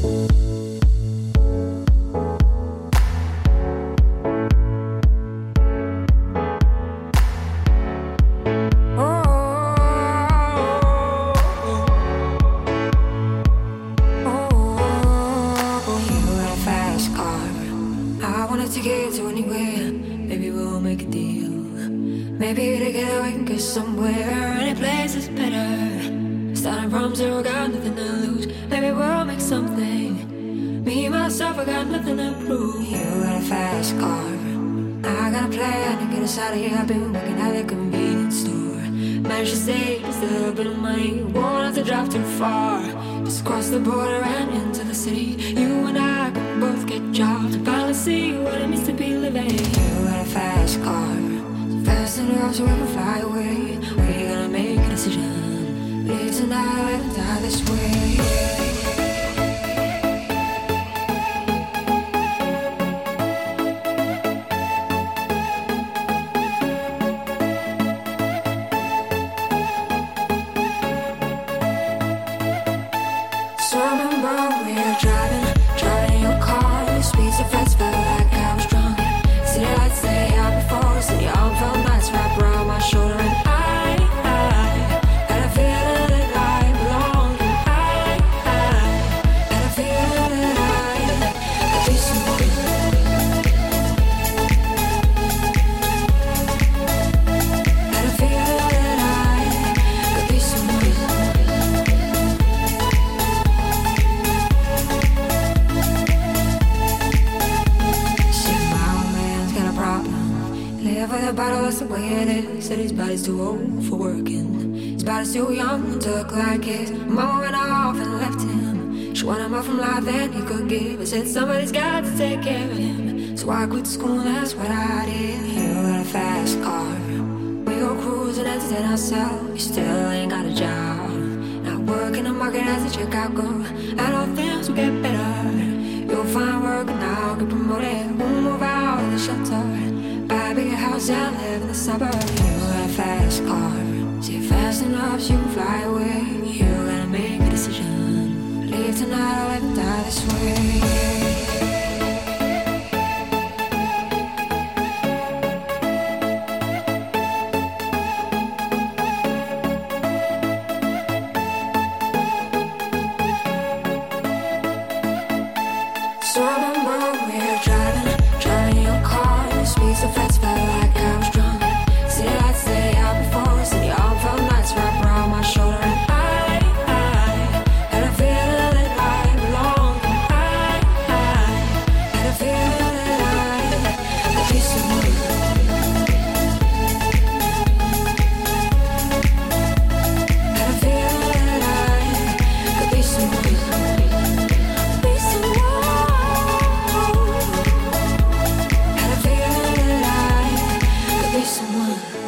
Too old for working. His body's too young, took like his mama went off and left him. She wanted more from life than he could give. I said somebody's got to take care of him. So I quit school, that's what I did. You got a fast car. We go cruising, entertain ourselves. You still ain't got a job. Not working the market as a checkout girl. I know things will get better. You'll find work and I'll get promoted. We'll move out of the shelter. Buy a bigger house and live in the suburbs. You got a fast car. See fast enough so you can fly away. You gotta make a decision. Leave tonight or let me die this way. Someone